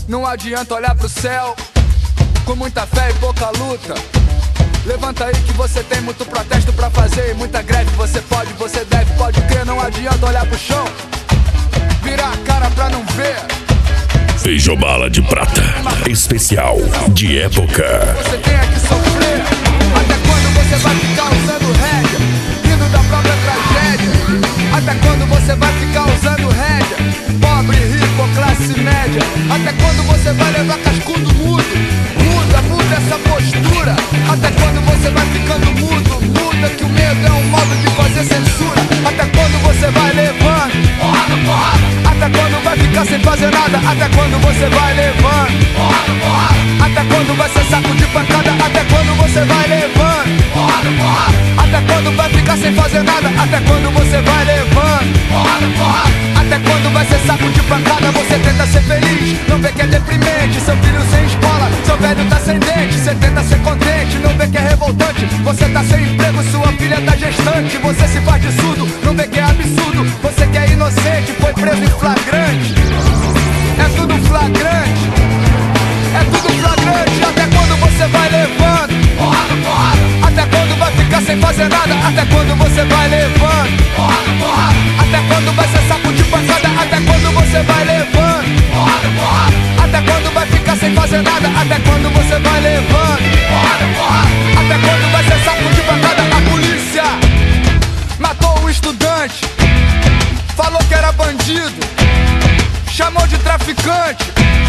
Não adianta olhar pro céu com muita fé e pouca luta. Levanta aí que você tem muito protesto pra fazer e muita greve. Você pode, você deve, pode crer. Não adianta olhar pro chão, virar a cara pra não ver. Feijobala de prata, especial de época. Você tem que sofrer. Até quando você vai ficar usando rédea, rindo da própria tragédia? Até quando você vai ficar usando rédea, pobre, rico ou classe média? Até quando você vai levar cascudo mudo? Muda essa postura. Até quando você vai ficando mudo? Muda que o medo é um modo de fazer censura. Até quando você vai levando porrada, porrada? Até quando vai ficar sem fazer nada? Até quando você vai levando porrada, porrada? Até quando vai ser saco de pancada? Até quando você vai levando porrada, porrada? Até quando vai ficar sem fazer nada? Até quando você vai levando porrada, porrada? Até quando vai ser saco de pancada? Você tenta ser feliz, não vê que é deprimente. Seu filho sem escola, seu velho tá sem dente. Você tenta ser contente, não vê que é revoltante. Você tá sem emprego, sua filha tá gestante. Você se faz de surdo, não vê que é absurdo. Você que é inocente, foi preso em flagrante. É tudo flagrante, é tudo flagrante. Até quando você vai levando porrada, porrada? Até quando vai ficar sem fazer nada? Até quando você vai levando porrada, porrada? Até quando vai ser saco de pancada? Até quando você vai levando porrada, porrada? Até quando vai ficar sem fazer nada? Até quando você vai levando porrada, porrada? Até quando vai ser saco de pancada? A polícia matou um estudante, falou que era bandido, chamou de traficante.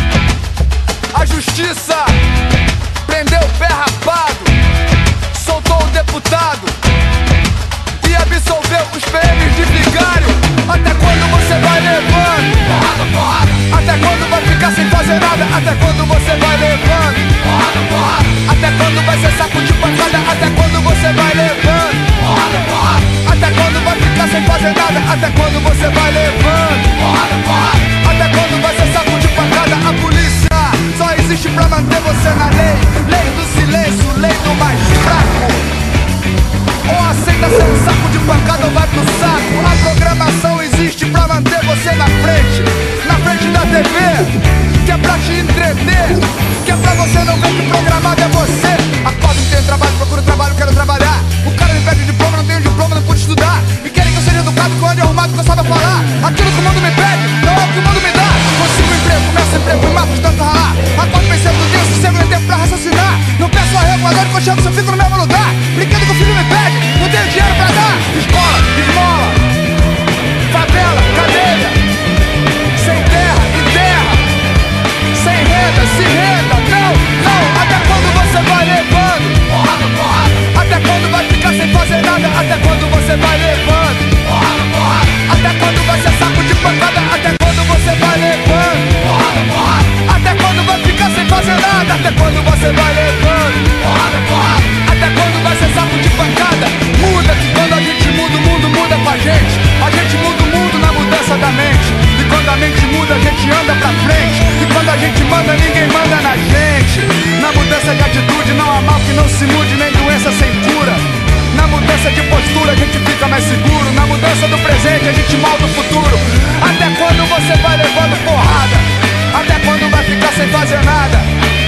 A justiça prendeu o pé rapado, soltou o deputado e absolveu os PMs de vigário. Até quando você vai levando porrada, porrada? Até quando vai ficar sem fazer nada? Até quando você vai levando porrada, porrada? Até quando vai ser saco de pancada? Até quando você vai levando porrada, porrada? Até quando vai ficar sem fazer nada? Até quando você vai levando porrada, porrada? Até quando vai ser saco de pancada? A polícia só existe pra manter você na lei. Lei do silêncio, lei do mais fraco. Ou aceita ser um saco de pancada ou vai pro saco. A programação existe pra manter você na frente da TV, que é pra te entreter, que é pra você não ver que programado é você. Acordo, não tenho trabalho, procuro trabalho, quero trabalhar. O cara me pede diploma, não tenho diploma, não pude estudar. E querem que eu seja educado, que eu ande arrumado, que eu saiba falar. Aquilo que o mundo me pede, não é o que o mundo me dá. Consigo um emprego, começo emprego, me mato de tanto ralar. Acordo pensando no Deus, sossego nem tempo pra raciocinar. Não peço arrego, agora que eu chego, se eu fico no mesmo lugar. Brinquedo que o filho me pede, não tenho dinheiro pra dar. Escola, esmola, favela, cadeia. Sem terra e terra, sem renda, se renda. Não, não, até quando você vai levando porrada, porrada? Até quando vai ficar sem fazer nada? Até quando você vai levando porrada, porrada? Até quando vai ser saco de pancada? Até quando você vai levando porrada, porrada? Até quando vai ficar sem fazer nada? Até quando você vai levando porrada, porrada? Até quando vai ser saco de pancada? Muda que quando a gente muda, o mundo muda com a gente. A gente muda o mundo na mudança da mente. E quando a mente muda, a gente anda pra frente. E quando a gente manda, ninguém manda na gente. Na mudança de atitude não há mal que não se mude, nem doença sem cura. Na mudança de postura a gente fica mais seguro. Na mudança do presente a gente molda o futuro. Até quando você vai levando porrada? Até quando vai ficar sem fazer nada?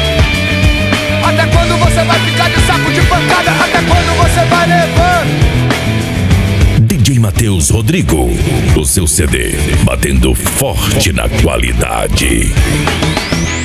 Até quando você vai ficar de saco de pancada? Até quando você vai levando? DJ Matheus Rodrigo, o seu CD batendo forte na qualidade.